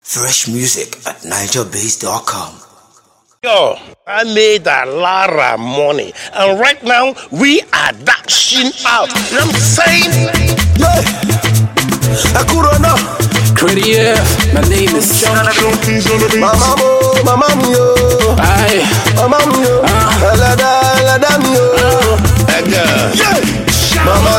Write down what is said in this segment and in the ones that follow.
Fresh music at NigerBase.com. Yo, I made a lot of money, and right now we are dashing out. You know what I'm saying? Yeah, Akurona. Credit, yeah. My name is John. Mama mio. Aye. Mama mio. Lada mio. Yeah. Mama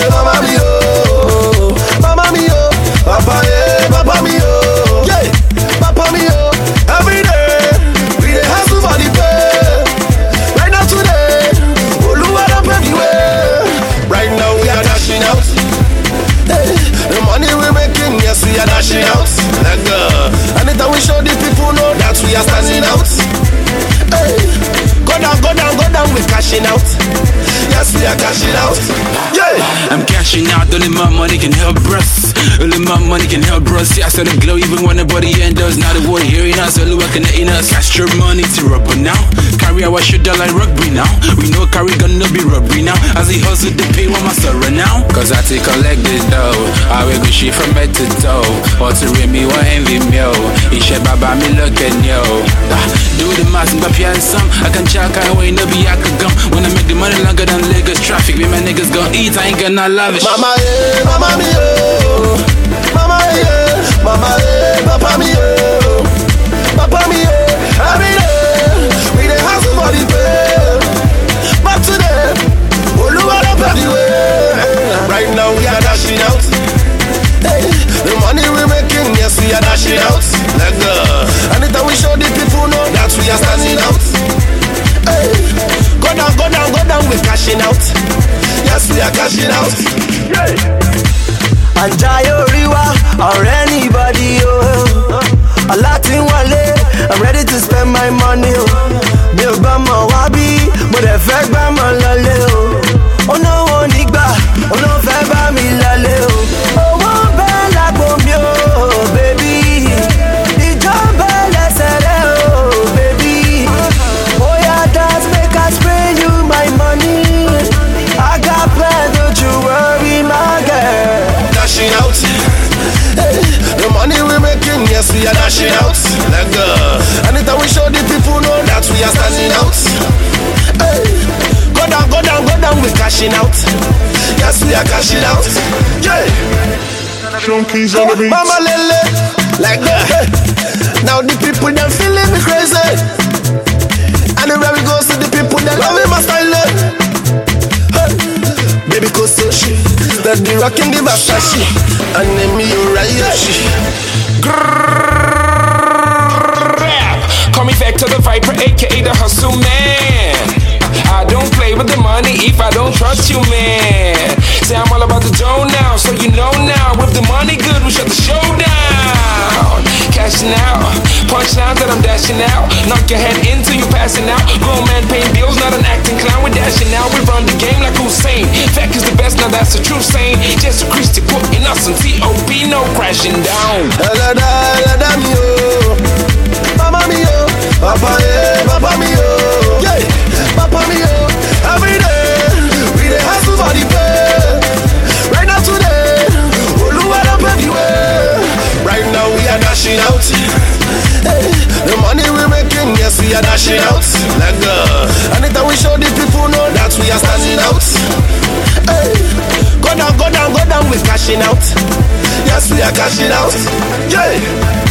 mio. Mama mio. Papa mio. Yeah, Papa mio. Every day we dey hustle for the pay. Right now today, Oluwa don pay the way. Right now we are dashing out. Hey, the money we making, yes we are dashing out. Anytime we show the people know that we are standing out. Hey, go down, we cashing out. Yes, we are cashing out. Yeah, I'm cashing out. Only my money can help us. Only my money can help us. See, I saw the glow even when nobody enters. Now the world hearing us, only working in us. Cash your money to rubber now. Carry our shoulder like rugby now. We know carry gonna be rugby now. As he hustle the pay with my sorrow now. Cause I take collect this dough. I will go shit from bed to toe. Or to ring me one envy me. Ishe baba me look at yo. Do the math and some. I can check I ain't no be I could come. When I make the money longer than Lagos traffic, me my niggas gon' eat, I ain't gonna love it. Mama yeah, mama mio. Mama yeah, mama yeah, papa mio. Papa mio. Every day we dey hustle for the pay. But today, Oluwa don pay the way. Right now we are dashing out. Hey, the money we making, yes we are dashing out. Anytime we show the people know that we are standing out. Hey, go down, we cashing out. Yes, we are cashing out. Yeah. Anjayo Riwa or anybody, a Latin wale, I'm ready to spend my money. Mi ò gbà mọ́ wábí, mo dẹ̀ fẹ́ gbà mọ́ lọlé o. Ó náwó nígbà, ó ló fẹ́ bá mi lọlé o. Owó ń bẹ lágbo mi o, baby. Ìjọba lẹ́sẹ̀ rẹ̀ o, baby. Oya dance, make I spray you my money. I got plans, don't you worry, my girl. Dashing out, hey, the money we making, yes we are dashing out. Anytime we show the people know that we are standing out. Hey, go down, we cashing out. Yes we are cashing out. Yeah. Junkies on the beat. Mama lele, like that. Now the people them feeling me crazy. Anywhere we go, see the people that loving my style. Hey, baby, cause so she steady rocking the Versace, and then me Urayashi. Call me Vector the Viper, aka the Hustle Man. I don't play with the money if I don't trust you, man. Say I'm all about the dough now, so you know now. With the money good, we shut the show down. Cashing out, punchlines that I'm dashing out. Knock your head into you passing out. Grown man paying bills, not an acting clown. We're dashing out, we run the game like Hussein. Fact is the best, now that's the true saying. Jesus Christ putting us on T.O.P., no crashing down. Lada mio. Mama mio. Papa mio. Yeah, Papa mio. Every day we dey hustle for the pay. Right now today, Oluwa don pay the way. Right now we are dashing out. Hey, the money we making, yes we are dashing out. Anytime we show the people know that we are standing out. Hey, go down, we cashing out. Yes we are cashing out. Yeah.